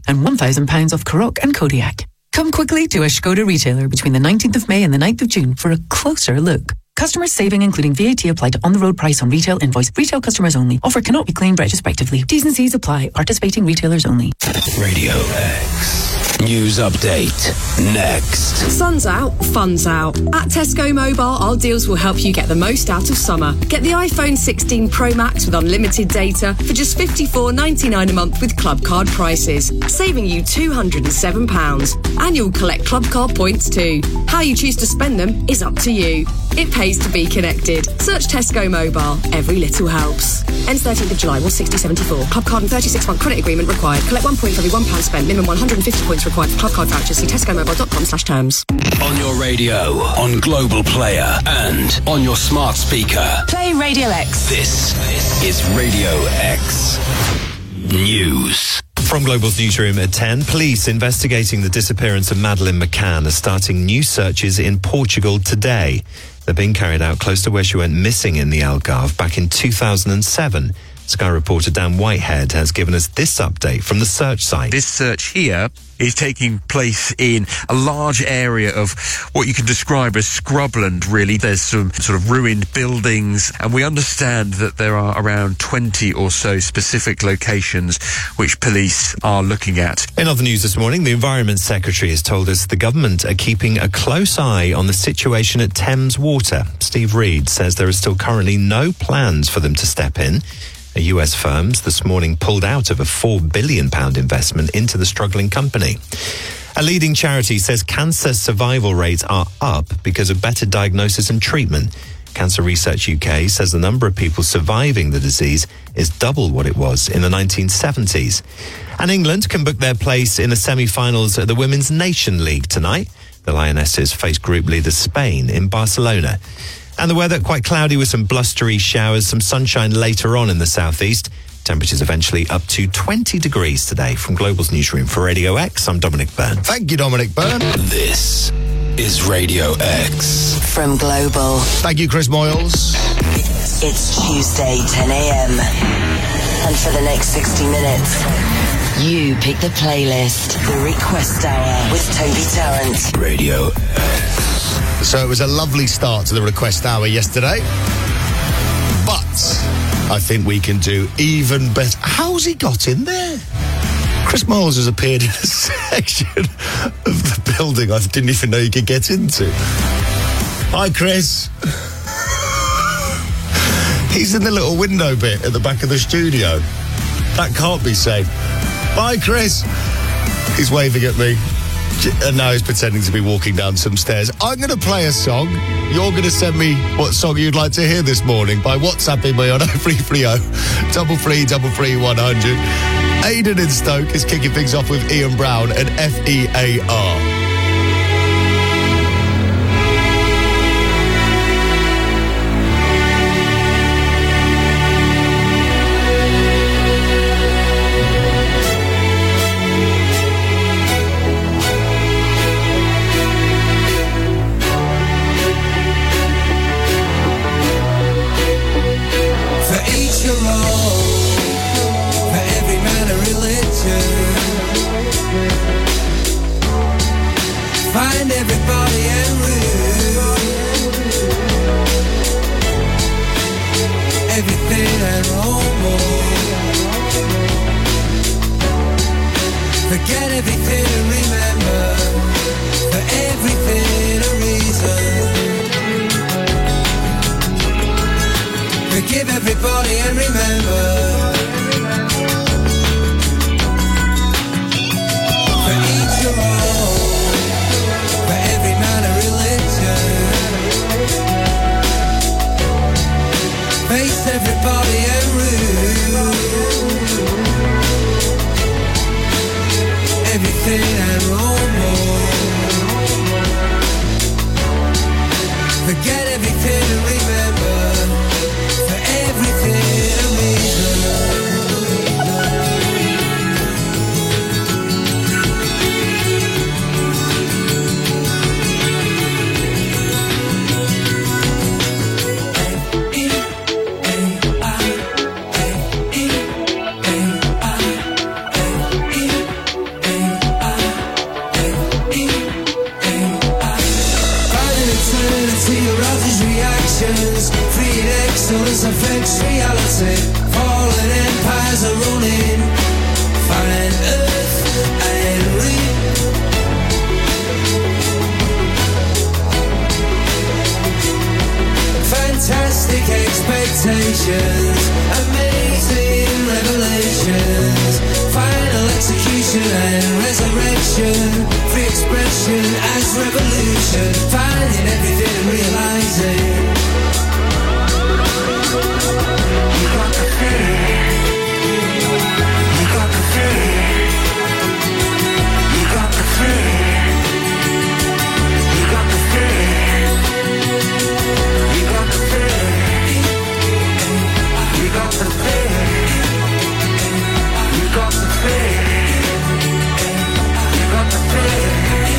and £1,000 off Karoq and Kodiak. Come quickly to a Skoda retailer between the 19th of May and the 9th of June for a closer look. Customers saving including VAT applied to on-the-road price on retail invoice. Retail customers only. Offer cannot be claimed retrospectively. T's and C's apply. Participating retailers only. Radio X. News update. Next. Sun's out, fun's out. At Tesco Mobile, our deals will help you get the most out of summer. Get the iPhone 16 Pro Max with unlimited data for just $54.99 a month with Club Card prices, saving you £207. And you'll collect Club Card points too. How you choose to spend them is up to you. It pays to be connected. Search Tesco Mobile. Every little helps. Ends 13th of July, 160.74. Club Card and 36-month credit agreement required. Collect 1 point for every £1 spent. Minimum 150 points required for Club Card vouchers. See tescomobile.com/terms. On your radio, on Global Player, and on your smart speaker. Play Radio X. This is Radio X News. From Global's newsroom at 10, police investigating the disappearance of Madeleine McCann are starting new searches in Portugal today. They're being carried out close to where she went missing in the Algarve back in 2007. Sky reporter Dan Whitehead has given us this update from the search site. This search here is taking place in a large area of what you can describe as scrubland, really. There's some sort of ruined buildings, and we understand that there are around 20 or so specific locations which police are looking at. In other news this morning, the Environment Secretary has told us the government are keeping a close eye on the situation at Thames Water. Steve Reed says there are still currently no plans for them to step in. US firms this morning pulled out of a £4 billion investment into the struggling company. A leading charity says cancer survival rates are up because of better diagnosis and treatment. Cancer Research UK says the number of people surviving the disease is double what it was in the 1970s. And England can book their place in the semi-finals at the Women's Nation League tonight. The Lionesses face group leader Spain in Barcelona. And the weather, quite cloudy with some blustery showers, some sunshine later on in the southeast. Temperatures eventually up to 20 degrees today. From Global's newsroom for Radio X, I'm Dominic Byrne. Thank you, Dominic Byrne. This is Radio X. From Global. Thank you, Chris Moyles. It's Tuesday, 10 a.m. And for the next 60 minutes, you pick the playlist. The Request Hour with Toby Tarrant. Radio X. So it was a lovely start to the Request Hour yesterday. But I think we can do even better. How's he got in there? Chris Moyles has appeared in a section of the building I didn't even know you could get into. Hi, Chris. He's in the little window bit at the back of the studio. That can't be safe. Bye, Chris. He's waving at me. And now he's pretending to be walking down some stairs. I'm going to play a song. You're going to send me what song you'd like to hear this morning by WhatsApping me on 0330 333 100. Aidan in Stoke is kicking things off with Ian Brown and FEAR. Find everybody and rule everything and more. Forget everything and remember, for everything a reason. Forgive everybody and remember. For each your own. Face everybody and rule everything and more. Forget everything and remember, for everything a reason. it. Fallen empires are running. Find earth and ring. Fantastic expectations, amazing revelations, final execution and resurrection, free expression as revolution, finding everything and realizing you got the fear, you got the fear, you got the fear, you got the fear. You got the fear. You got the fear. You got the fear. You got the fear.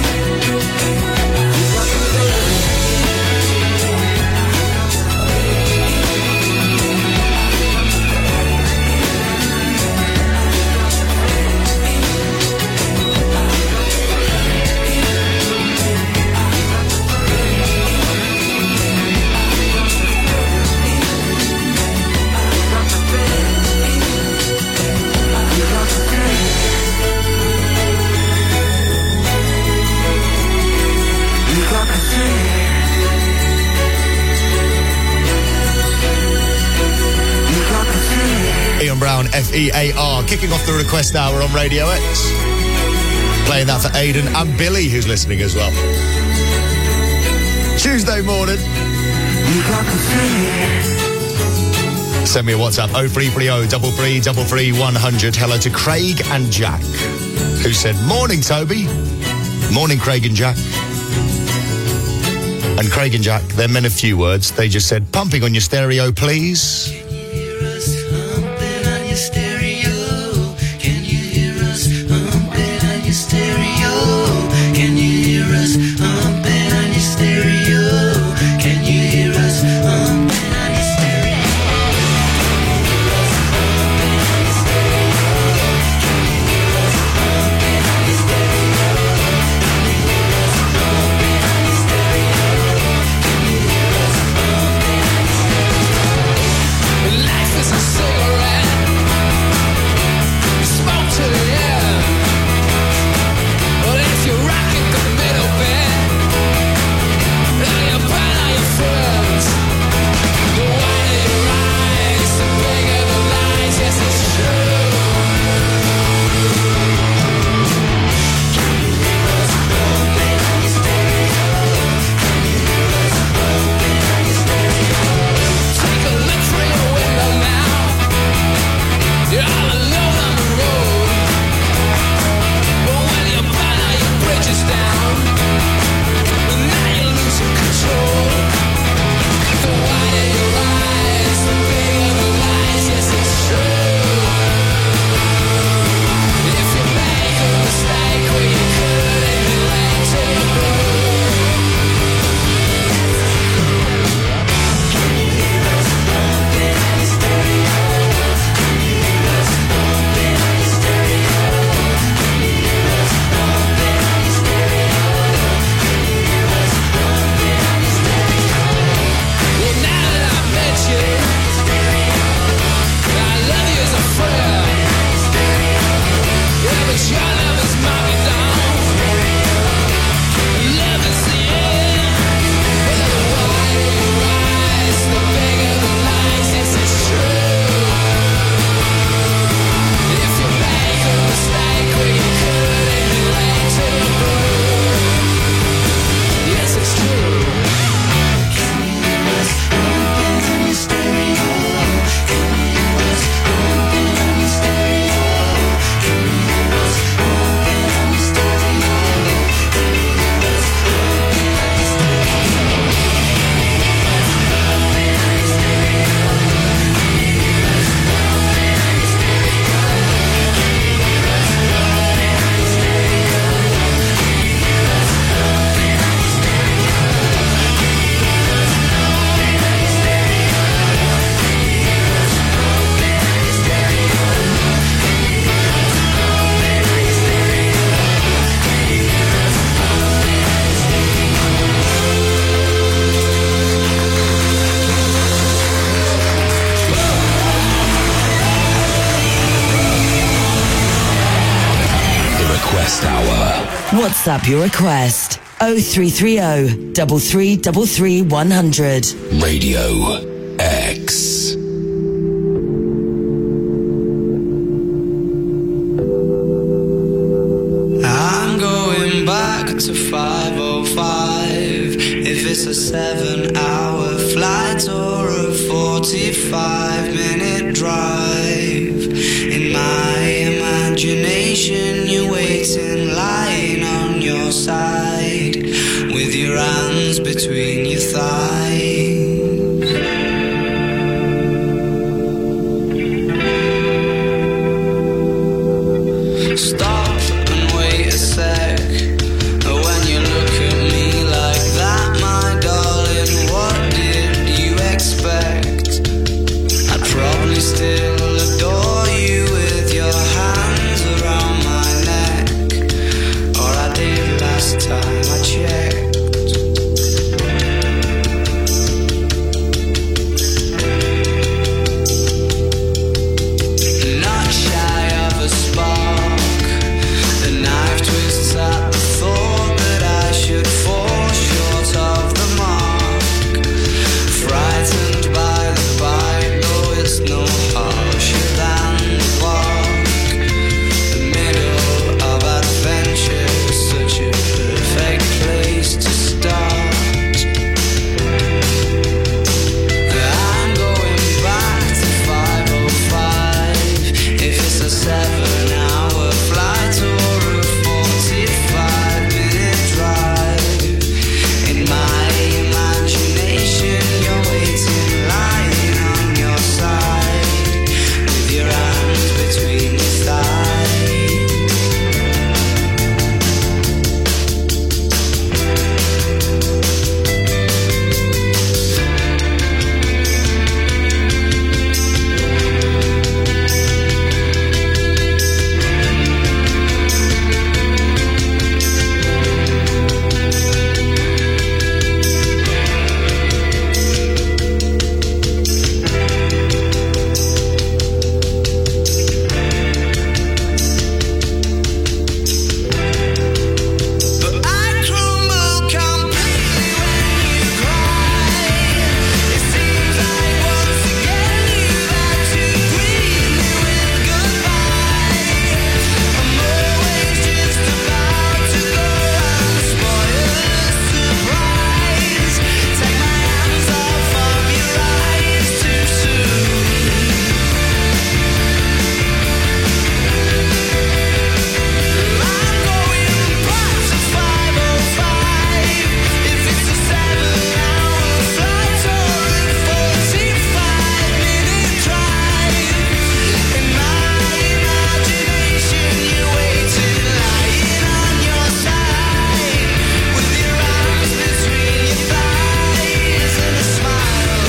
Ian Brown, F-E-A-R, kicking off the request hour on Radio X. Playing that for Aidan and Billy, who's listening as well. Tuesday morning. You got the fear. Send me a WhatsApp, 0330 33 100. Hello to Craig and Jack, who said, morning, Toby. Morning, Craig and Jack. And Craig and Jack, they're men of few words. They just said, pumping on your stereo, please. Request Hour. WhatsApp your request. 0330 3333 100. Radio X. I'm going back to 5:05. If it's a 7-hour flight or a 45-minute drive, in my imagination you're waiting, lying on your side, with your hands between your thighs. Stop and wait a sec. When you look at me like that, my darling, what did you expect? I'd probably still adore you with your hands around my neck, or I did last time I checked. Not shy of a spark, the knife twists at the thought that I should fall short of the mark. Frightened by the bite, though it's no harsher than the bark. The middle of adventure is such a perfect place to start. I'm going back to 5:05. If it's a 7-hour flight or a 45-minute drive, in my imagination you're waiting, lying on your side, with your hands between your thighs. But I crumble completely when you cry. It seems like once again you've had to greet me with goodbye. I'm always just about to go and spoil the surprise. Take my hands off of your eyes too soon. I'm going back to 5:05. If it's a 7-hour flight or a 45-minute drive, in my imagination you're waiting, lying on your side, with your arms between your thighs and a smile.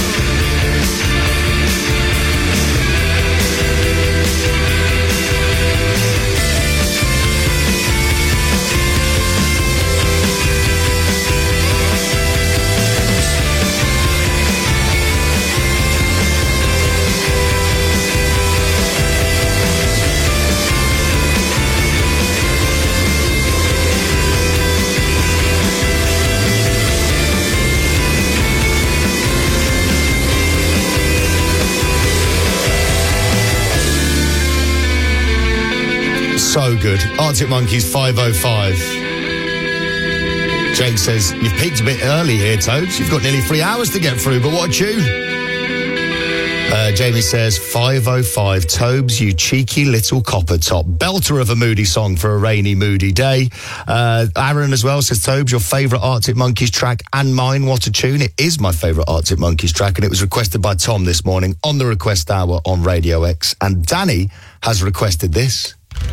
So good. Arctic Monkeys 5:05. Jake says, you've peaked a bit early here, Tobes. You've got nearly 3 hours to get through, but what a tune. Jamie says, 5:05, Tobes, you cheeky little copper top. Belter of a moody song for a rainy, moody day. Aaron as well says, Tobes, your favourite Arctic Monkeys track and mine, what a tune. It is my favourite Arctic Monkeys track, and it was requested by Tom this morning on the Request Hour on Radio X. And Danny has requested this.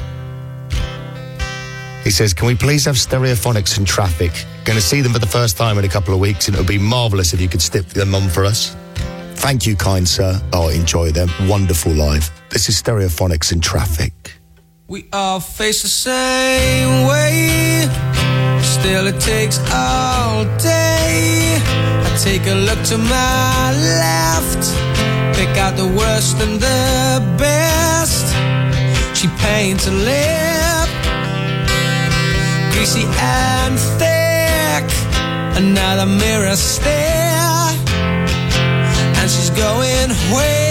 He says, can we please have Stereophonics in Traffic? Going to see them for the first time in a couple of weeks, and it would be marvellous if you could stick them on for us. Thank you, kind sir. Oh, enjoy them. Wonderful live. This is Stereophonics in Traffic. We all face the same way, still it takes all day. I take a look to my left, pick out the worst and the best. She paints a lip, greasy and thick. Another mirror stare, and she's going where?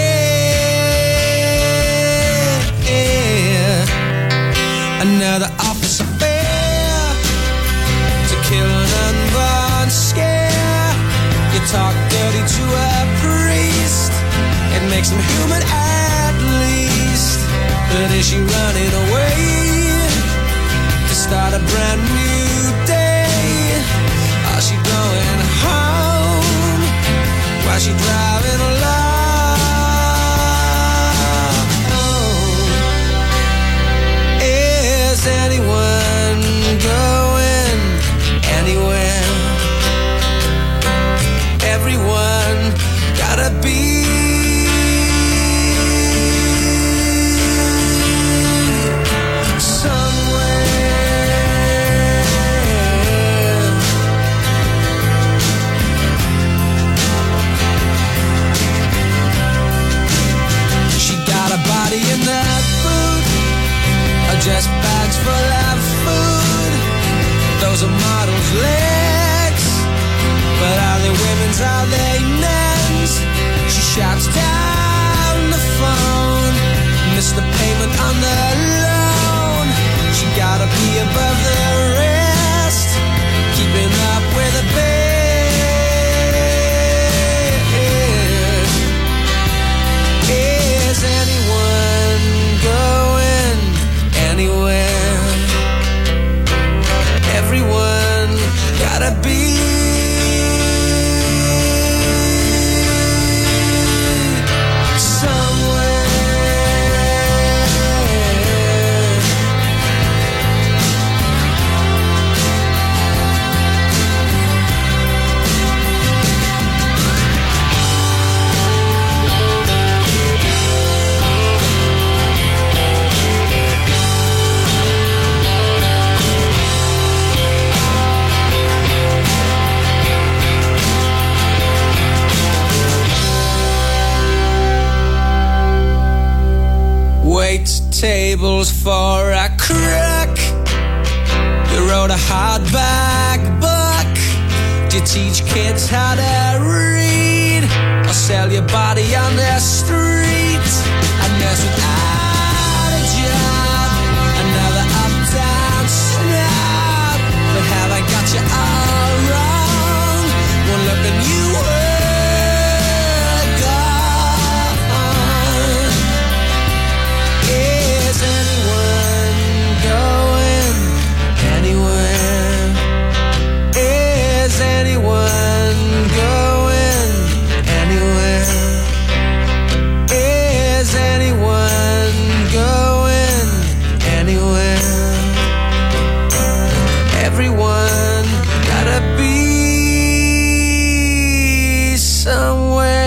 Another office affair to kill an unborn scare. You talk dirty to a priest, it makes him human at least. But is she running away to start a brand new day? Or is she going home while she driving along? Is anyone going anywhere? Everyone gotta be in that boot, or just bags full of food. Those are models' legs, but are they women's, are they men's? She shouts down the phone, missed the payment on the loan. She gotta be above the rest, keeping up with the best. Is anyone going anywhere? Everyone gotta be somewhere. Wait tables for a crook. You wrote a hardback book. Do you teach kids how to read, or sell your body on the street? A nurse without a job, another uptown snob. But have I got you all wrong? One look and you were gone. Is anyone going anywhere? Is anyone going anywhere? Is anyone going anywhere? Everyone gotta be somewhere.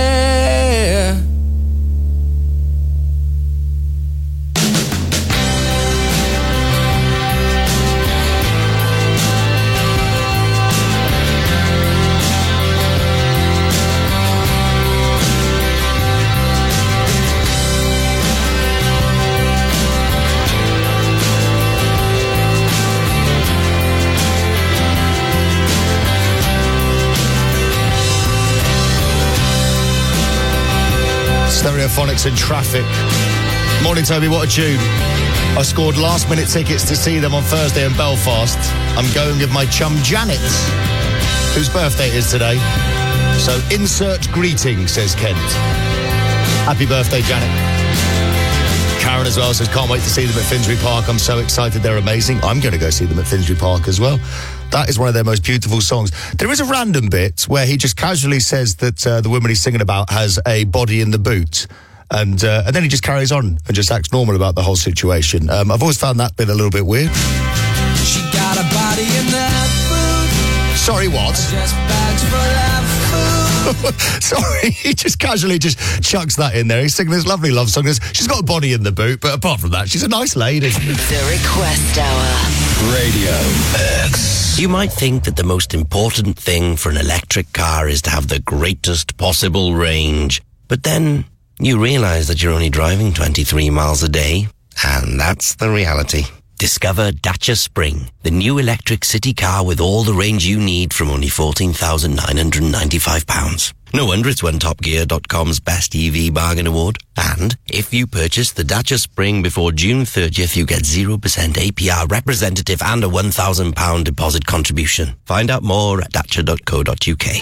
Stereophonics and Traffic. Morning, Toby, what a tune. I scored last-minute tickets to see them on Thursday in Belfast. I'm going with my chum Janet, whose birthday it is today. So insert greeting, says Kent. Happy birthday, Janet. Karen as well says, can't wait to see them at Finsbury Park. I'm so excited, they're amazing. I'm going to go see them at Finsbury Park as well. That is one of their most beautiful songs. There is a random bit where he just casually says that the woman he's singing about has a body in the boot. And then he just carries on and just acts normal about the whole situation. I've always found that bit a little bit weird. She got a body in that boot. Sorry, what? Just bags full of food. Sorry, he just casually just chucks that in there. He's singing this lovely love song. She's got a body in the boot, but apart from that, she's a nice lady. The Request Hour. Radio X. You might think that the most important thing for an electric car is to have the greatest possible range. But then you realize that you're only driving 23 miles a day, and that's the reality. Discover Dacia Spring, the new electric city car with all the range you need from only £14,995. No wonder it's won TopGear.com's Best EV Bargain Award. And if you purchase the Dacia Spring before June 30th, you get 0% APR representative and a £1,000 deposit contribution. Find out more at dacia.co.uk.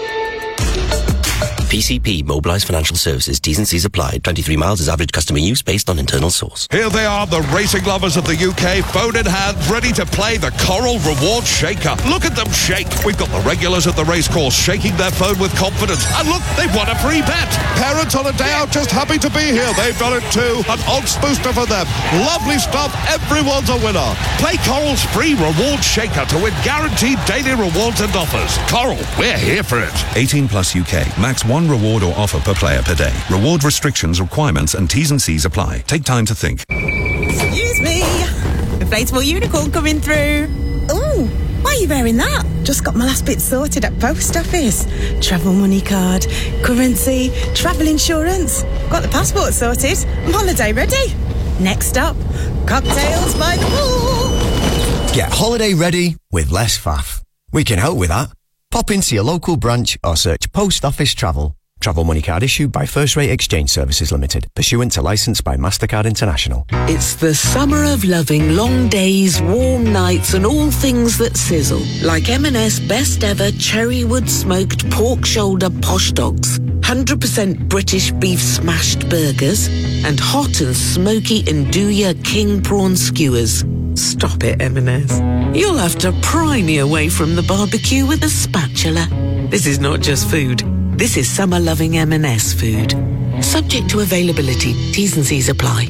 PCP, Mobilised Financial Services, T's and C's applied. 23 miles is average customer use based on internal source. Here they are, the racing lovers of the UK, phone in hand, ready to play the Coral Reward Shaker. Look at them shake. We've got the regulars at the racecourse shaking their phone with confidence. And look, they've won a free bet. Parents on a day out just happy to be here. They've done it too. An odds booster for them. Lovely stuff. Everyone's a winner. Play Coral's free reward shaker to win guaranteed daily rewards and offers. Coral, we're here for it. 18 plus UK. Max one reward or offer per player per day. Reward restrictions, requirements and T's and C's apply. Take time to think. Excuse me. Inflatable unicorn coming through. Ooh, why are you wearing that? Just got my last bit sorted at post office. Travel money card, currency, travel insurance. Got the passport sorted. I'm holiday ready. Next stop, cocktails by the pool. Get holiday ready with less faff. We can help with that. Pop into your local branch or search Post Office Travel. Travel money card issued by First Rate Exchange Services Limited, pursuant to licence by MasterCard International. It's the summer of loving long days, warm nights and all things that sizzle. Like M&S best ever cherrywood smoked pork shoulder posh dogs, 100% British beef smashed burgers and hot and smoky Nduja king prawn skewers. Stop it, M&S. You'll have to pry me away from the barbecue with a spatula. This is not just food. This is summer-loving M&S food. Subject to availability. T's and C's apply.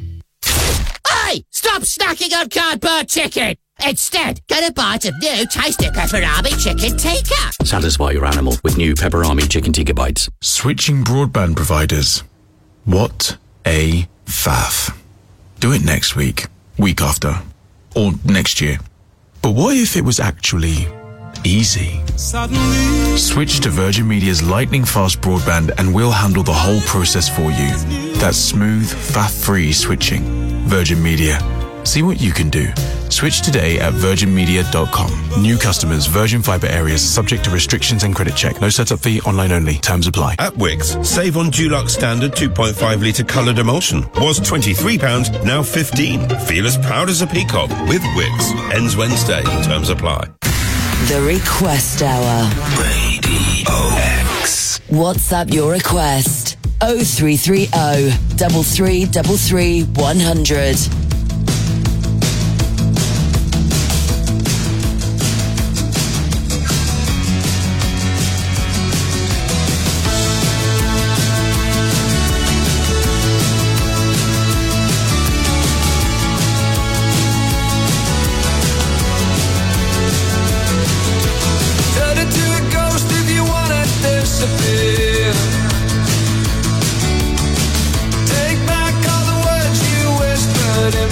Hey! Stop snacking on cardboard chicken! Instead, get a bite of new tasty pepperami chicken tikka. Satisfy your animal with new pepperami chicken tikka bites. Switching broadband providers. What a faff. Do it next week, week after, or next year. But what if it was actually easy? Suddenly, switch to Virgin Media's lightning fast broadband and we'll handle the whole process for you. That's smooth, faff-free switching. Virgin Media. See what you can do. Switch today at virginmedia.com. New customers, Virgin Fibre areas, subject to restrictions and credit check. No setup fee, online only. Terms apply. At Wickes, save on Dulux Standard 2.5 litre coloured emulsion. Was £23, now £15. Feel as proud as a peacock with Wickes. Ends Wednesday. Terms apply. The Request Hour. Radio X. WhatsApp your request. 0330 3333 100. Take back all the words you whispered in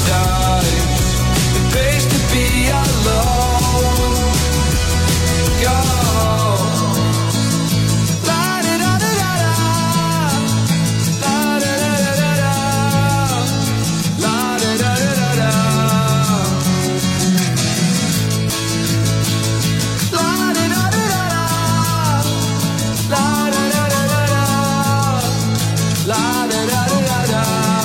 paradise, the place to be alone. Go. La-da-da-da-da-da, la-da-da-da-da-da, la-da-da-da-da-da, la-da-da-da-da-da, la-da-da-da-da-da.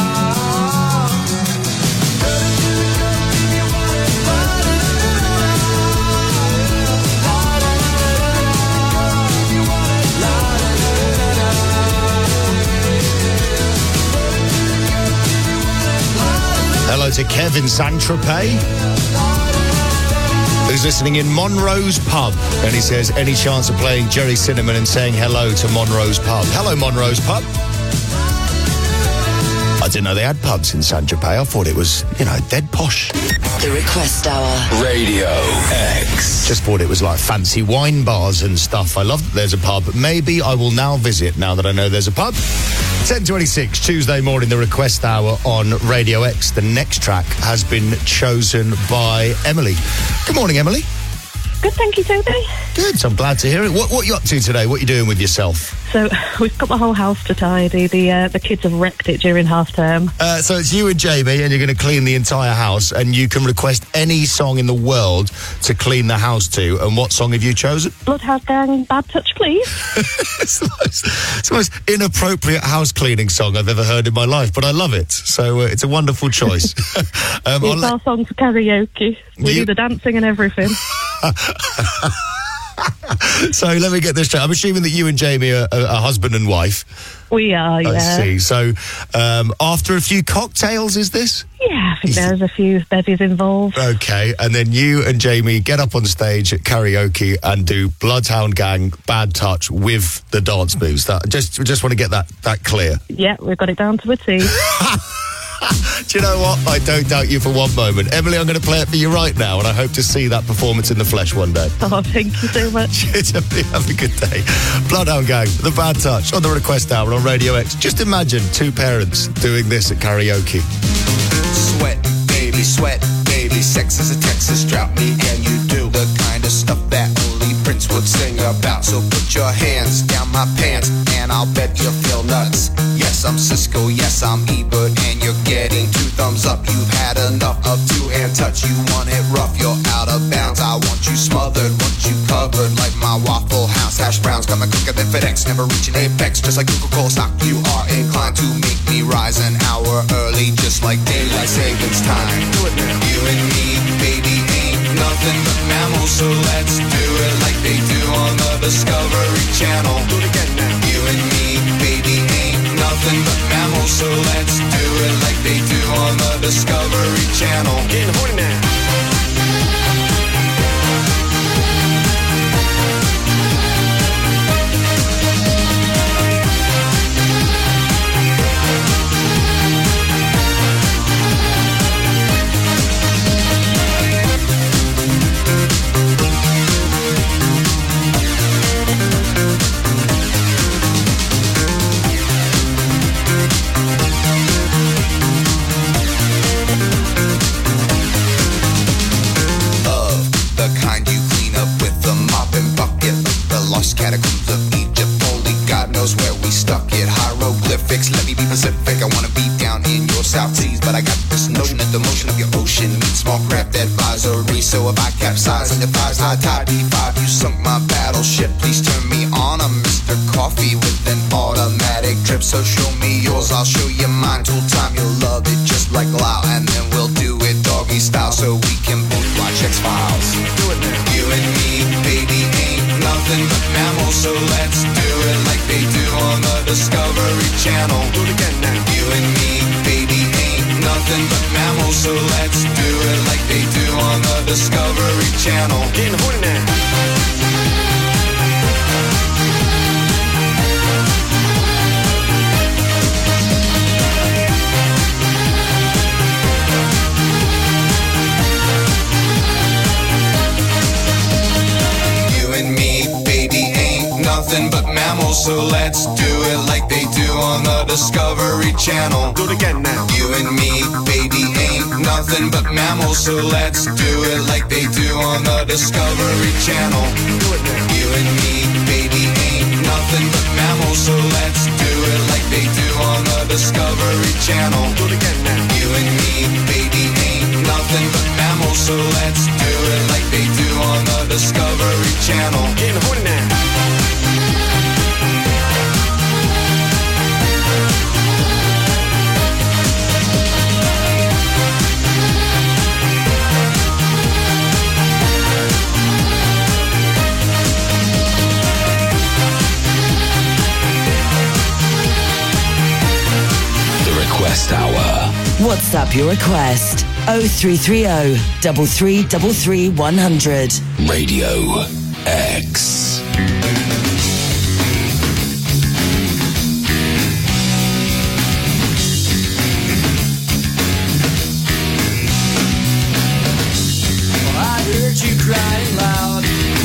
Hello to Kevin Saint-Tropez, who's listening in Monroe's Pub. And he says, any chance of playing Jerry Cinnamon and saying hello to Monroe's Pub? Hello, Monroe's Pub. I didn't know they had pubs in Saint-Tropez. I thought it was, dead posh. The Request Hour. Radio X. Just thought it was like fancy wine bars and stuff. I love that there's a pub. Maybe I will now visit now that I know there's a pub. 10:26, Tuesday morning, the Request Hour on Radio X. The next track has been chosen by Emily. Good morning, Emily. Good, thank you, Toby. Good, so I'm glad to hear it. What are you up to today? What are you doing with yourself? So, we've got the whole house to tidy. The kids have wrecked it during half term. So it's you and Jamie, and you're going to clean the entire house, and you can request any song in the world to clean the house to. And what song have you chosen? Bloodhouse Gang, Bad Touch, Please. It's the most inappropriate house cleaning song I've ever heard in my life, but I love it. So it's a wonderful choice. It's our song for karaoke. We do the dancing and everything. So let me get this straight. I'm assuming that you and Jamie are husband and wife. We are, yeah. I see. So after a few cocktails, is this? Yeah, I think there's a few bevies involved. Okay, and then you and Jamie get up on stage at karaoke and do Bloodhound Gang, Bad Touch with the dance moves. That just want to get that clear. Yeah, we've got it down to a T. Do you know what? I don't doubt you for one moment. Emily, I'm going to play it for you right now, and I hope to see that performance in the flesh one day. Oh, thank you so much. Cheers, Emily. Have a good day. Bloodhound Gang, The Bad Touch on the Request Hour on Radio X. Just imagine two parents doing this at karaoke. Sweat, baby, sex is a Texas drought. Me and you do the kind of stuff that only Prince would sing about. So put your hands down my pants, and I'll bet you'll feel nuts. Yes, I'm Cisco, yes, I'm Ebert, and you're getting 2 thumbs up. You've had enough of 2-hand touch. You want it rough, you're out of bounds. I want you smothered, want you covered like my Waffle House hash browns. Coming quicker than FedEx, never reaching apex. Just like Coca-Cola stock, you are inclined to make me rise an hour early, just like daylight savings time. You and me, baby, ain't nothing but mammals, so let's do it like they do on the Discovery Channel. Do it again now. You and me, baby, ain't nothing but mammals, so let's do it like they do on the Discovery Channel. Getting horny now. Catacombs of Egypt, only God knows where we stuck it. Hieroglyphics, let me be Pacific. I wanna be down in your South Seas, but I got this notion that the motion of your ocean means small craft advisory. So if I capsize on your thighs, high tide D5, you sunk my battleship. Please turn me on. I'm Mr. Coffee with an automatic drip. So show me yours, I'll show you mine. Tool time, you'll love it just like Lau, and then we'll do it doggy style, so we can both watch X-Files. Do it now. You and me, baby, ain't nothing but mammals, so let's do it like they do on the Discovery Channel. Do it again now. You and me, baby, ain't nothing but mammals, so let's do it like they do on the Discovery Channel. Getting horny now. Nothing but mammals, so let's do it like they do on the Discovery Channel. Do it again now. You and me, baby, ain't nothing but mammals, so let's do it like they do on the Discovery Channel. Do it now. You and me, baby, ain't nothing but mammals, so let's do it like they do on the Discovery Channel. Do it again now. You and me, baby, ain't nothing but mammals, so let's do it like they do on the Discovery Channel. Get the horny now. Request Hour. WhatsApp your request. 0330 3333 100. Radio X. I heard you crying loud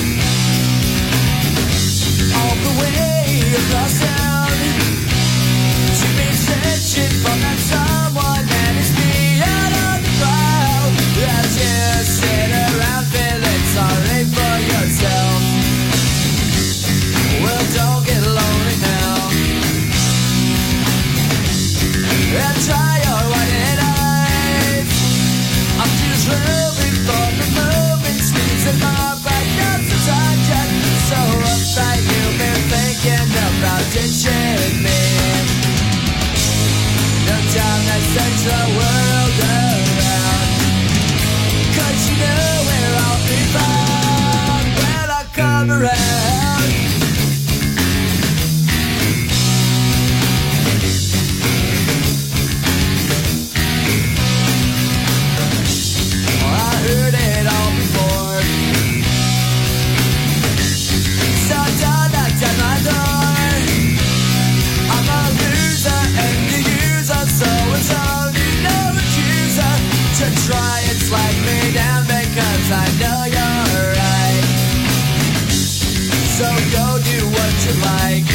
all the way across town. You've been searching for that someone that is beyond on the crowd. As you sit around feeling sorry for yourself. Well, don't get lonely now. And try your white eyes. I'm just moving for the moving streets and my back up the target. So uptight you've been thinking about ditching me. No time to search the world around, 'cause you know where I'll be found when I come around. I heard it all before, so don't knock at my door. I'm a loser and you use us, so it's only no accuser to try and slide me down because I know you're right. So go do what you like.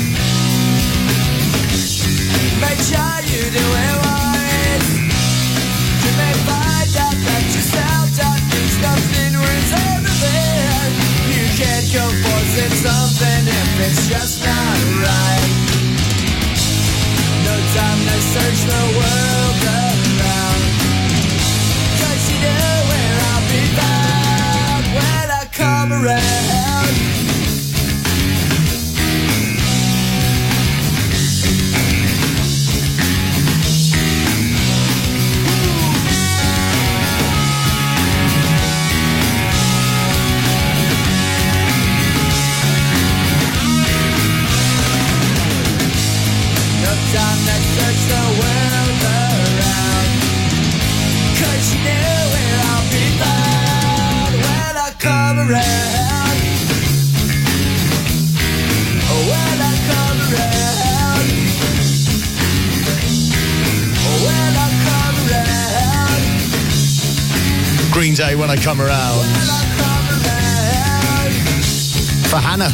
Make sure you do it right. You may find out that yourself don't think nothing was everything. You can't go forcing something if it's just not right. No time to search the world around, 'cause you know where I'll be found when I come around. No time to search the world around, 'cause you know where I'll be found when I come around. Oh, when I come around. Oh, when I come around. Green Day, When I Come Around. For Hannah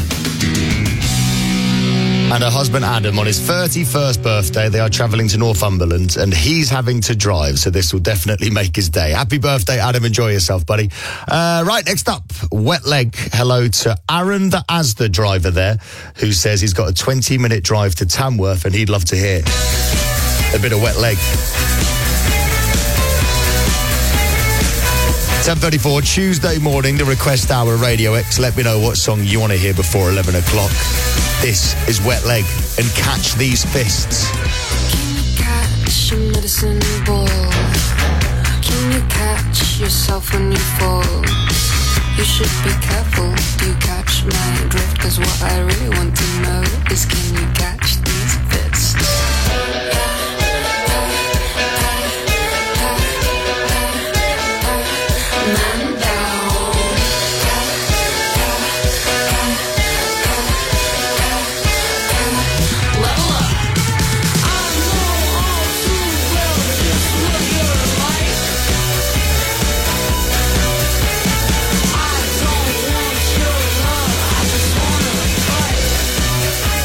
and her husband Adam, on his 31st birthday, they are travelling to Northumberland and he's having to drive, so this will definitely make his day. Happy birthday, Adam. Enjoy yourself, buddy. Right, next up, Wet Leg. Hello to Aaron, the Asda driver there, who says he's got a 20-minute drive to Tamworth and he'd love to hear a bit of Wet Leg. 10:34, Tuesday morning, the Request Hour, Radio X. Let me know what song you want to hear before 11 o'clock. This is Wet Leg and Catch These Fists. Catch your medicine ball. Can you catch yourself when you fall? You should be careful. Do you catch my drift? 'Cause what I really want to know is, can you catch these fists? Man down. Level up. I know all too well just what you're like. I don't want your love, I just wanna fight.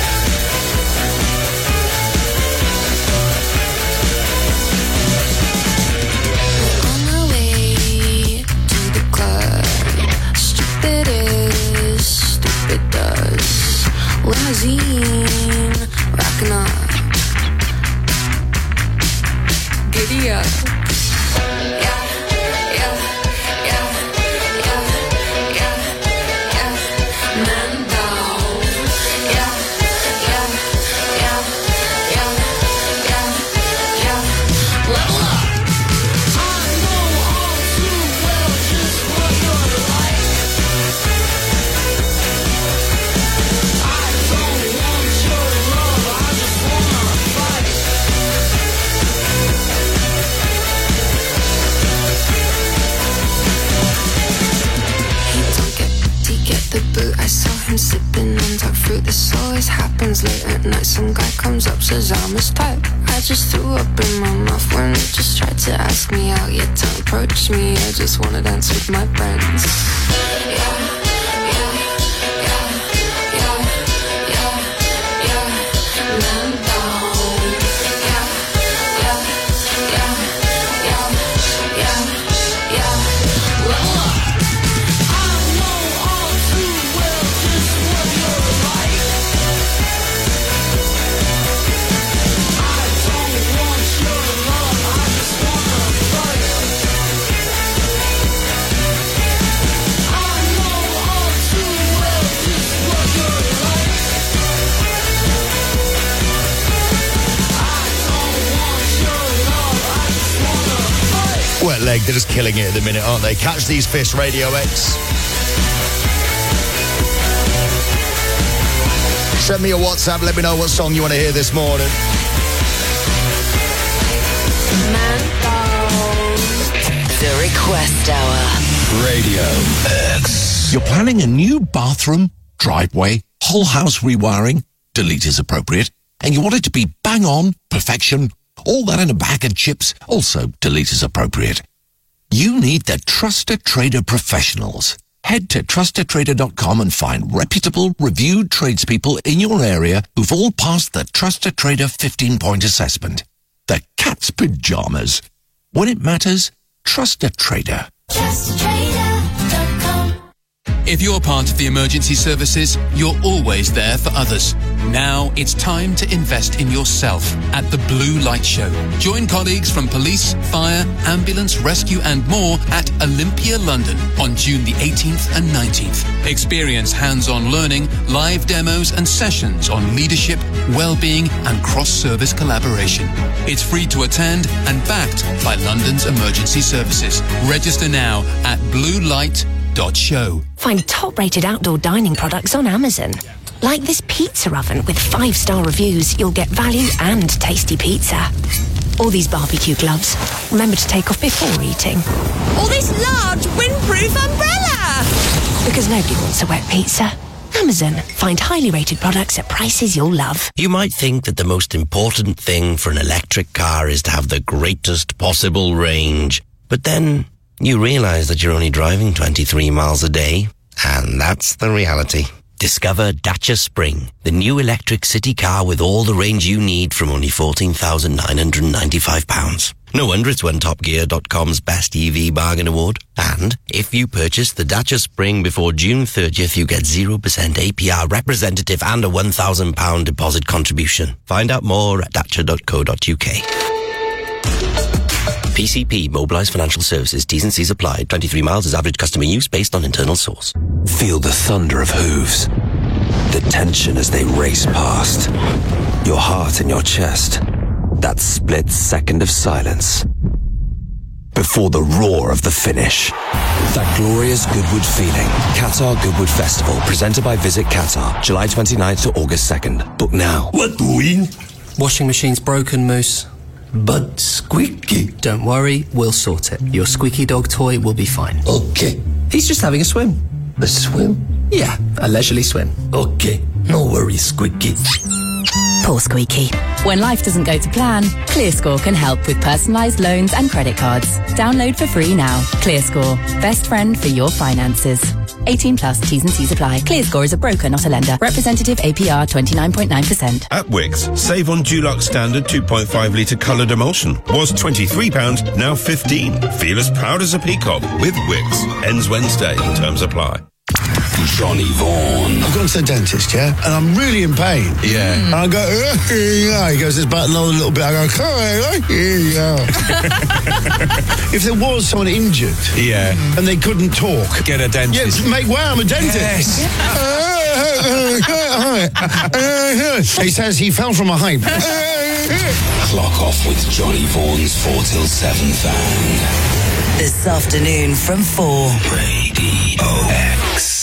always happens late at night. Some guy comes up, says I'm his type. I just threw up in my mouth when it just tried to ask me out. Yet don't approach me, I just wanna dance with my friends. Man down. Wet Leg, they're just killing it at the minute, aren't they? Catch These Fists, Radio X. Send me a WhatsApp, let me know what song you want to hear this morning. The Request Hour. Radio X. You're planning a new bathroom, driveway, whole house rewiring, delete is appropriate, and you want it to be bang on, perfection, all that in a bag of chips, also delete is appropriate. You need the Trusted Trader professionals. Head to trustedtrader.com and find reputable, reviewed tradespeople in your area who've all passed the Trusted Trader 15-point assessment. The cat's pajamas. When it matters, trust a trader. If you're part of the emergency services, you're always there for others. Now it's time to invest in yourself at the Blue Light Show. Join colleagues from police, fire, ambulance, rescue and more at Olympia, London on June the 18th and 19th. Experience hands-on learning, live demos and sessions on leadership, well-being and cross-service collaboration. It's free to attend and backed by London's emergency services. Register now at bluelight.show. Find top-rated outdoor dining products on Amazon. Like this pizza oven with 5-star reviews, you'll get value and tasty pizza. All these barbecue gloves. Remember to take off before eating. Or this large windproof umbrella! Because nobody wants a wet pizza. Amazon. Find highly rated products at prices you'll love. You might think that the most important thing for an electric car is to have the greatest possible range. But then you realize that you're only driving 23 miles a day. And that's the reality. Discover Dacia Spring, the new electric city car with all the range you need from only £14,995. No wonder it's won TopGear.com's Best EV Bargain Award. And if you purchase the Dacia Spring before June 30th, you get 0% APR representative and a £1,000 deposit contribution. Find out more at dacia.co.uk. PCP, Mobilised Financial Services, T's and C's applied. 23 miles is average customer use based on internal source. Feel the thunder of hooves, the tension as they race past, your heart in your chest, that split second of silence before the roar of the finish. That glorious Goodwood feeling. Qatar Goodwood Festival, presented by Visit Qatar, July 29th to August 2nd. Book now. What doing? Washing machine's broken, Moose. But Squeaky. Don't worry, we'll sort it. Your squeaky dog toy will be fine. Okay. He's just having a swim. A swim? Yeah, a leisurely swim. Okay, no worries, Squeaky. Poor Squeaky. When life doesn't go to plan, ClearScore can help with personalised loans and credit cards. Download for free now. ClearScore. Best friend for your finances. 18 plus, T's and C's apply. ClearScore is a broker, not a lender. Representative APR 29.9%. At Wix, save on Dulux Standard 2.5 litre coloured emulsion. Was £23, now £15. Feel as proud as a peacock with Wix. Ends Wednesday. Terms apply. Johnny Vaughan. I've gone to the dentist, yeah, and I'm really in pain. Yeah. And I go, he goes, there's about another little bit. I go, if there was someone injured, Yeah. and they couldn't talk, Get a dentist. yes, make wow, I'm a dentist. Yes. He says he fell from a height. Clock off with Johnny Vaughan's 4 till 7 fan. This afternoon from 4. Radio X.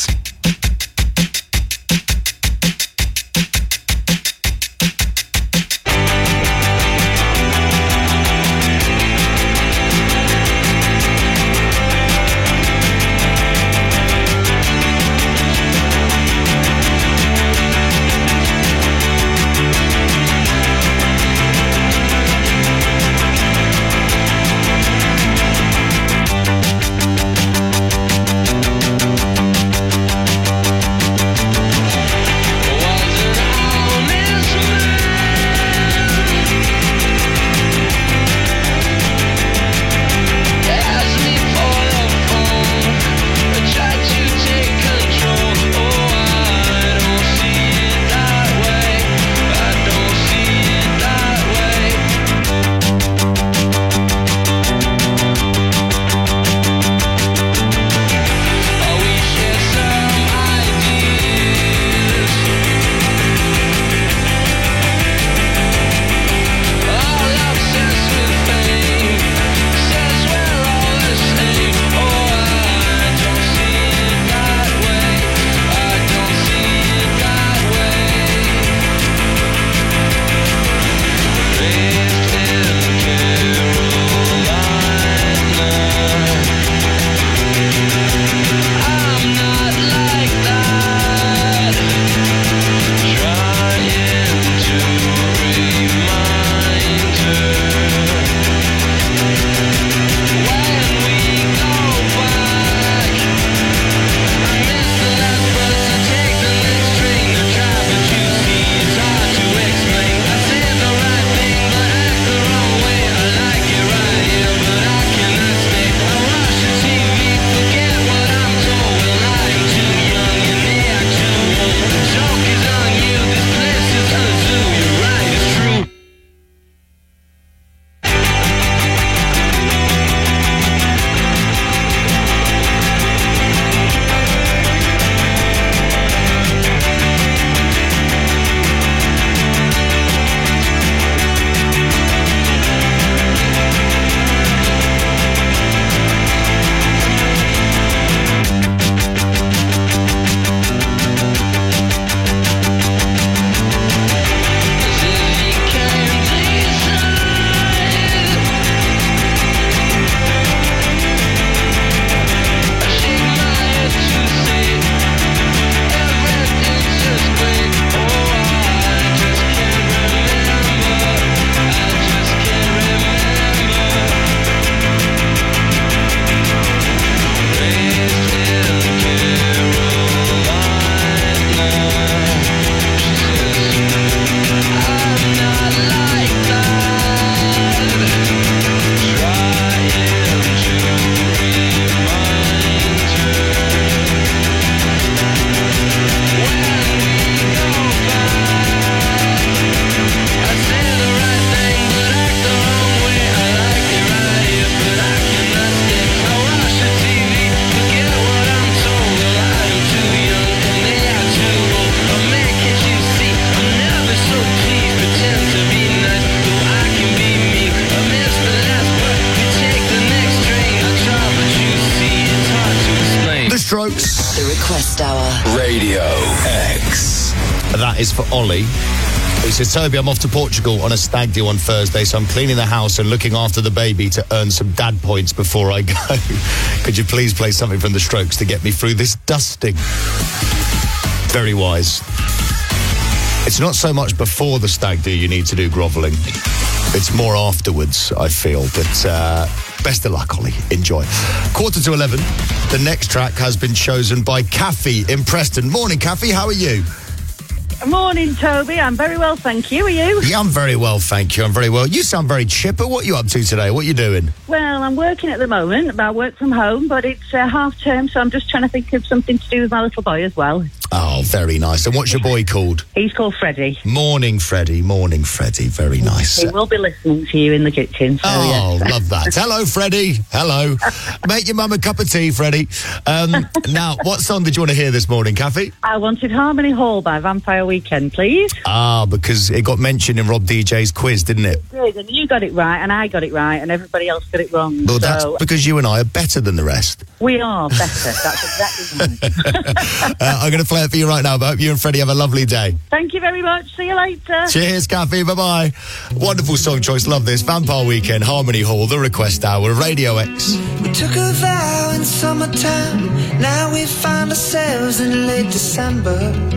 Strokes. The Request Hour. Radio X. That is for Ollie. He says, Toby, I'm off to Portugal on a stag do on Thursday, so I'm cleaning the house and looking after the baby to earn some dad points before I go. Could you please play something from the Strokes to get me through this dusting? Very wise. It's not so much before the stag do you need to do grovelling. It's more afterwards, I feel. But best of luck, Ollie. Enjoy. 11:15. The next track has been chosen by Kathy in Preston. Morning, Kathy. How are you? Morning, Toby. I'm very well, thank you. Are you? Yeah, I'm very well, thank you. I'm very well. You sound very chipper. What are you up to today? What are you doing? Well, I'm working at the moment. I work from home, but it's half term, so I'm just trying to think of something to do with my little boy as well. Oh, very nice. And what's your boy called? He's called Freddie. Morning, Freddie. Morning, Freddie. Very nice. He will be listening to you in the kitchen. So, oh, yes. Love that. Hello, Freddie. Hello. Make your mum a cup of tea, Freddie. Now, what song did you want to hear this morning, Kathy? I wanted Harmony Hall by Vampire Weekend, please. Ah, because it got mentioned in Rob DJ's quiz, didn't it? It did, and you got it right, and I got it right, and everybody else got it wrong. Well, so that's because you and I are better than the rest. We are better. That's exactly right. I'm going to play it for you right now, but I hope you and Freddie have a lovely day. Thank you very much. See you later. Cheers, Kathy. Bye-bye. Wonderful song choice. Love this. Vampire Weekend, Harmony Hall, The Request Hour, Radio X. We took a vow in summertime. Now we find ourselves in late December.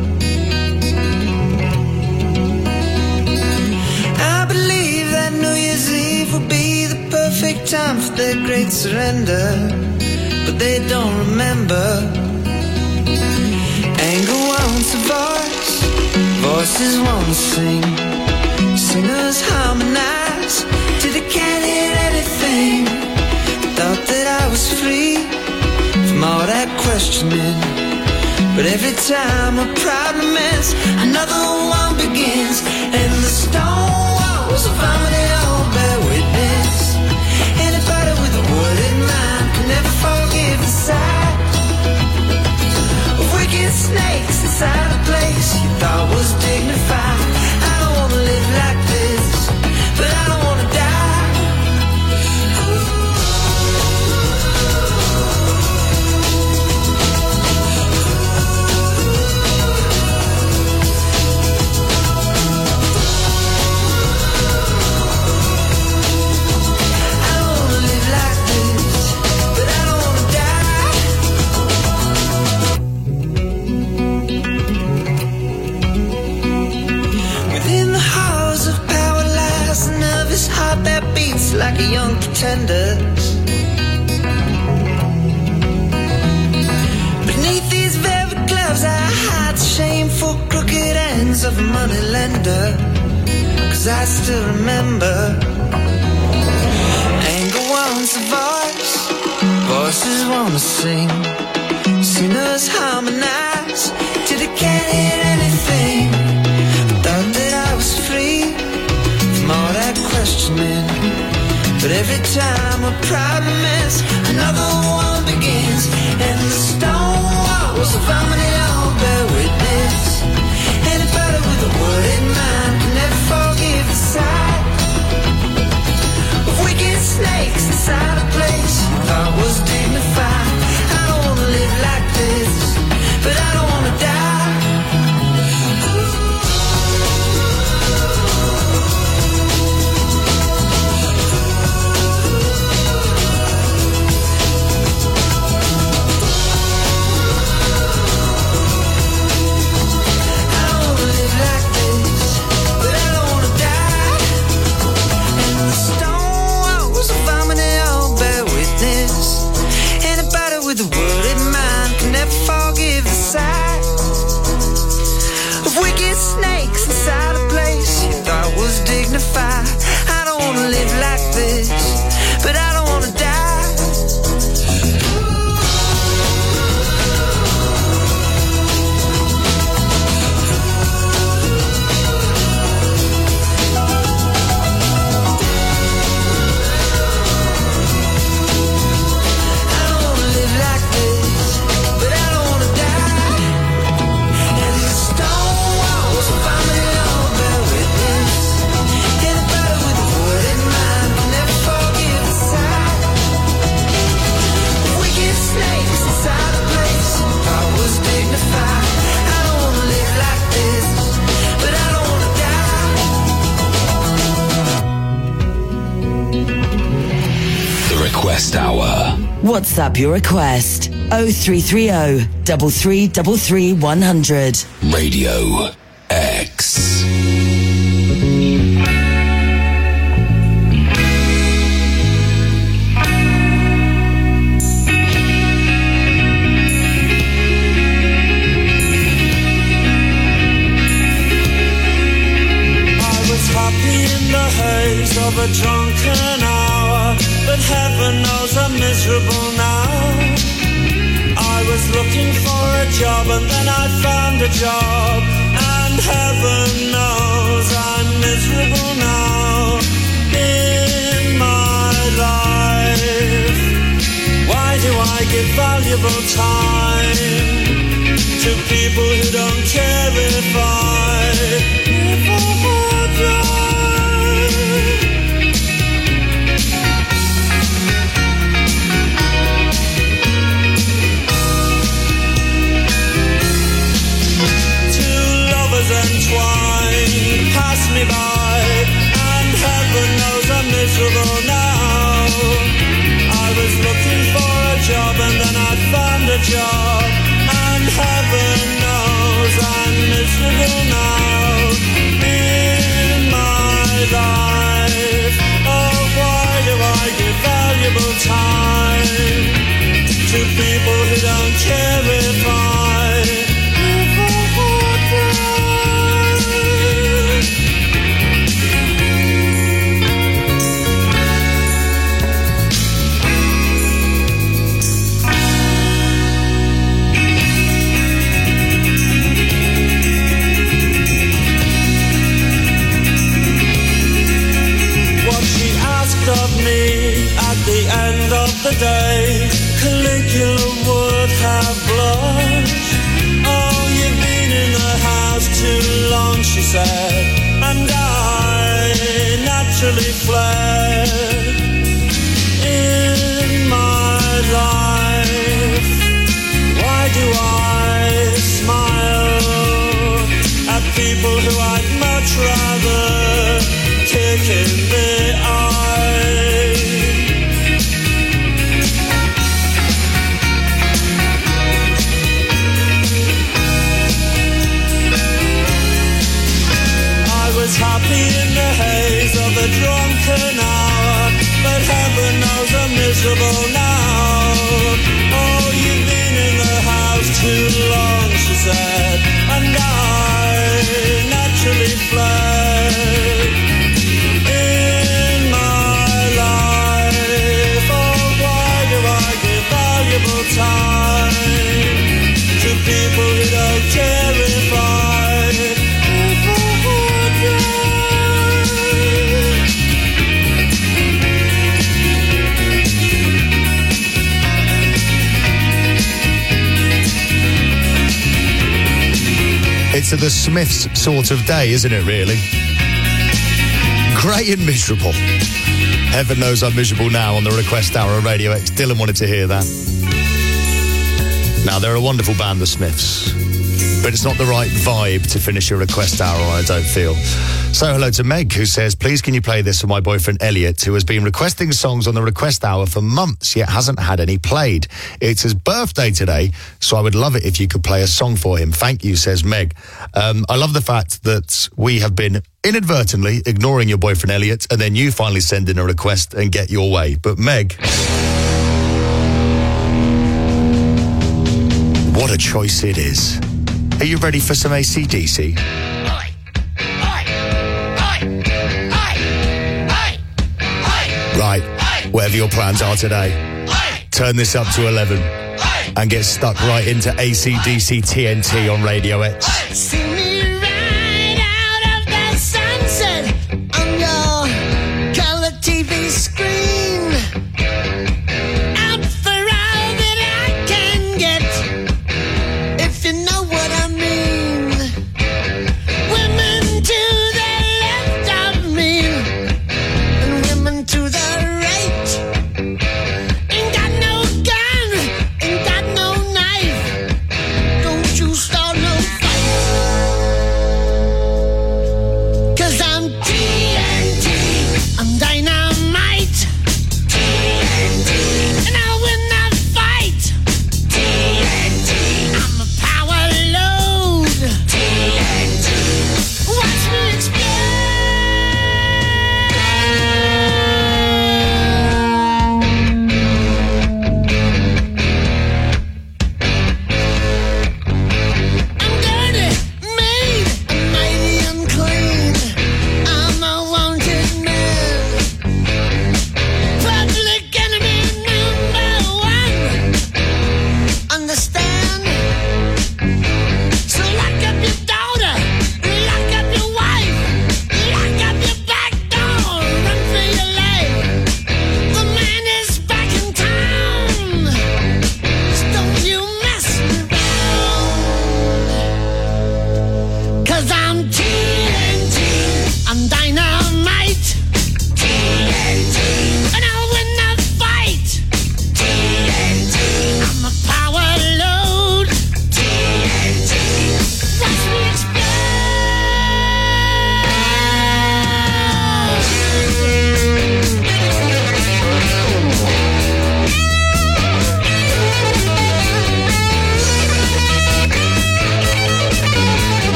I believe that New Year's Eve will be the perfect time for their great surrender. But they don't remember. Anger wants a voice, voices want to sing. Singers harmonize till they can't hear anything. Thought that I was free from all that questioning, but every time a problem ends, another one begins, and the stone walls of harmony all bear witness. Anybody with a word in mind can never forgive the sight of wicked snakes inside a place you thought was dignified. I don't wanna live like this, but I don't wanna die. Heart that beats like a young pretender's. Beneath these velvet gloves I hide the shameful crooked ends of a money lender. 'Cause I still remember. Anger wants a voice, voices wanna sing. Sinners harmonize till they can't hear anything. Thought that I was free from all that questioning, but every time a problem ends, another one begins, and the stone walls of harmony all bear witness. Anybody with a word in mind can never forgive the sight of wicked snakes inside a place you thought was dignified. I don't wanna live like this, but I don't wanna die. WhatsApp your request 0330 3333 100. Radio X. Happy in the haze of a drunken hour, but heaven knows I'm miserable now. I was looking for a job and then I found a job, and heaven knows I'm miserable now in my life. Why do I give valuable time to people who don't care if I entwined, pass me by, and heaven knows I'm miserable now. I was looking for a job and then I found a job, and heaven knows I'm miserable now in my life. Oh, why do I give valuable time to people who don't care if I of me at the end of the day? Caligula would have blushed. Oh, you've been in the house too long, she said, and I naturally fled in my life. Why do I smile at people who I'd much rather kick in the eye? Happy in the haze of a drunken hour, but heaven knows I'm miserable now. Oh, you've been in the house too long, she said, and I naturally fled in my life. Oh, why do I give valuable time to people who don't care if I It's a The Smiths sort of day, isn't it, really? Grey and miserable. Heaven knows I'm miserable now on the request hour of Radio X. Dylan wanted to hear that. Now, they're a wonderful band, The Smiths, but it's not the right vibe to finish a request hour on, I don't feel. So hello to Meg, who says, please can you play this for my boyfriend Elliot, who has been requesting songs on the request hour for months, yet hasn't had any played. It's his birthday today, so I would love it if you could play a song for him. Thank you, says Meg. I love the fact that we have been inadvertently ignoring your boyfriend Elliot, and then you finally send in a request and get your way. But Meg, what a choice it is. Are you ready for some AC/DC? Right, whatever your plans are today, turn this up to 11 and get stuck right into AC/DC TNT on Radio X. See me right out of that sunset on your color TV screen. Out for all that I can get, if you know what I mean. Women to the left of me, and women to the right. Ain't got no gun, ain't got no knife. Don't you start no fight.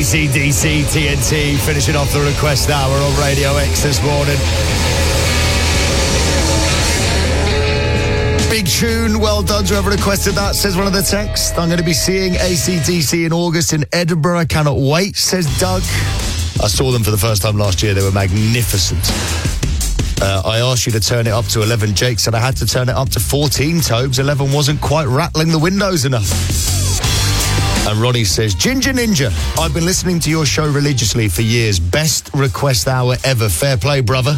AC/DC TNT finishing off the request hour on Radio X this morning. Big tune, well done to whoever requested that, says one of the texts. I'm going to be seeing AC/DC in August in Edinburgh. I cannot wait, says Doug. I saw them for the first time last year. They were magnificent. I asked you to turn it up to 11. Jake said I had to turn it up to 14, Tobes. 11 wasn't quite rattling the windows enough. And Ronnie says, Ginger Ninja, I've been listening to your show religiously for years. Best request hour ever. Fair play, brother.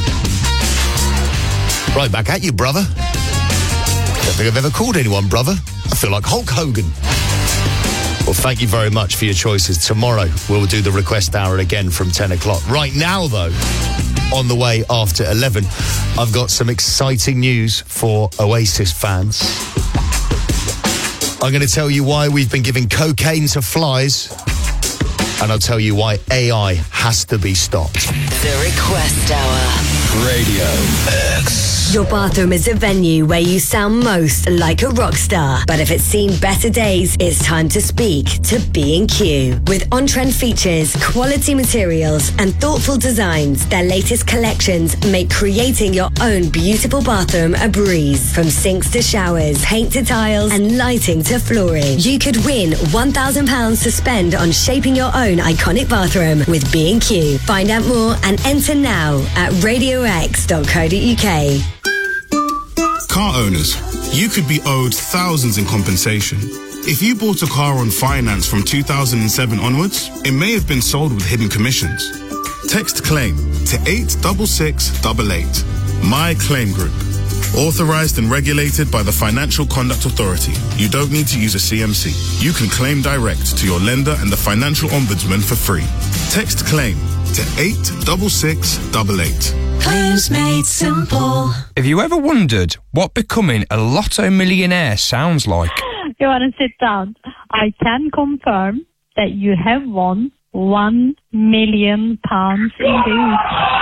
Right back at you, brother. Don't think I've ever called anyone brother. I feel like Hulk Hogan. Well, thank you very much for your choices. Tomorrow, we'll do the request hour again from 10 o'clock. Right now, though, on the way after 11, I've got some exciting news for Oasis fans. I'm going to tell you why we've been giving cocaine to flies, and I'll tell you why AI has to be stopped. The Request Hour. Radio X. Your bathroom is a venue where you sound most like a rock star. But if it's seen better days, it's time to speak to B&Q. With on-trend features, quality materials, and thoughtful designs, their latest collections make creating your own beautiful bathroom a breeze. From sinks to showers, paint to tiles, and lighting to flooring. You could win £1,000 to spend on shaping your own iconic bathroom with B&Q. Find out more and enter now at radiox.co.uk. Car owners, you could be owed thousands in compensation. If you bought a car on finance from 2007 onwards, it may have been sold with hidden commissions. Text CLAIM to 86688. My Claim Group. Authorized and regulated by the Financial Conduct Authority. You don't need to use a CMC. You can claim direct to your lender and the Financial Ombudsman for free. Text CLAIM to 86688. Claims made simple. Have you ever wondered what becoming a lotto millionaire sounds like? You want to sit down? I can confirm that you have won £1 million indeed.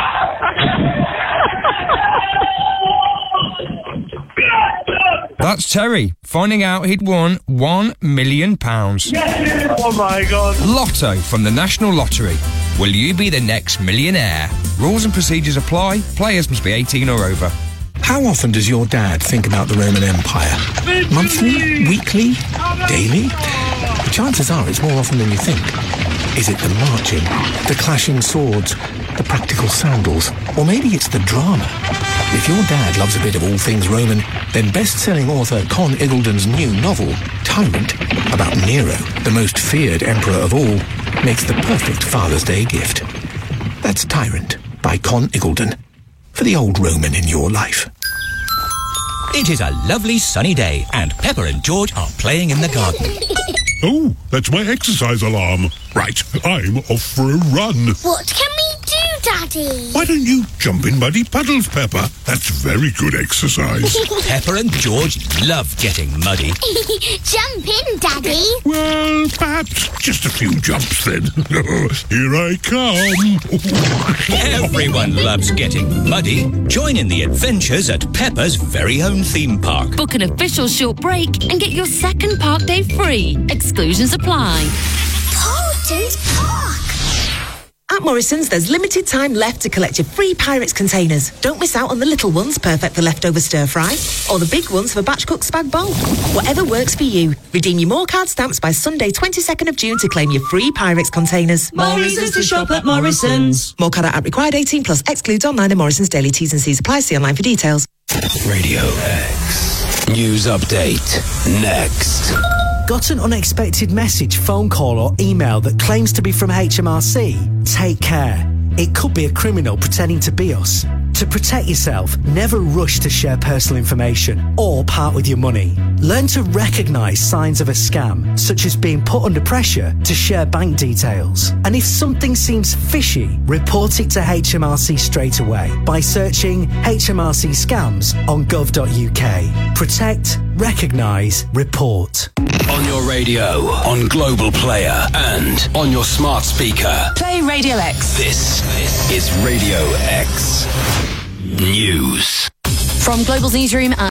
That's Terry, finding out he'd won £1 million. Oh my God. Lotto from the National Lottery. Will you be the next millionaire? Rules and procedures apply. Players must be 18 or over. How often does your dad think about the Roman Empire? Monthly? Weekly? Daily? The chances are it's more often than you think. Is it the marching, the clashing swords, the practical sandals, or maybe it's the drama? If your dad loves a bit of all things Roman, then best-selling author Con Iggulden's new novel, Tyrant, about Nero, the most feared emperor of all, makes the perfect Father's Day gift. That's Tyrant by Con Iggulden, for the old Roman in your life. It is a lovely sunny day, and Pepper and George are playing in the garden. Oh, that's my exercise alarm. Right, I'm off for a run. What can we do, Daddy? Why don't you jump in muddy puddles, Pepper? That's very good exercise. Pepper and George love getting muddy. Jump in, Daddy. Well, perhaps just a few jumps then. Here I come. Everyone loves getting muddy. Join in the adventures at Pepper's very own theme park. Book an official short break and get your second park day free. Exclusions apply. Poulton's Park. At Morrison's, there's limited time left to collect your free Pyrex containers. Don't miss out on the little ones, perfect for leftover stir-fry, or the big ones for batch cooked spag bowl. Whatever works for you. Redeem your More Card stamps by Sunday, 22nd of June to claim your free Pyrex containers. More reasons to shop at Morrison's. More Card at required 18 plus. Excludes online and Morrison's daily T's and C's apply. See online for details. Radio X. News update. Next. Got an unexpected message, phone call or email that claims to be from HMRC? Take care. It could be a criminal pretending to be us. To protect yourself, never rush to share personal information or part with your money. Learn to recognise signs of a scam, such as being put under pressure to share bank details. And if something seems fishy, report it to HMRC straight away by searching HMRC scams on gov.uk. Protect, recognise, report. On your radio, on Global Player, and on your smart speaker. Play Radio X. This is Radio X News. From Global's newsroom.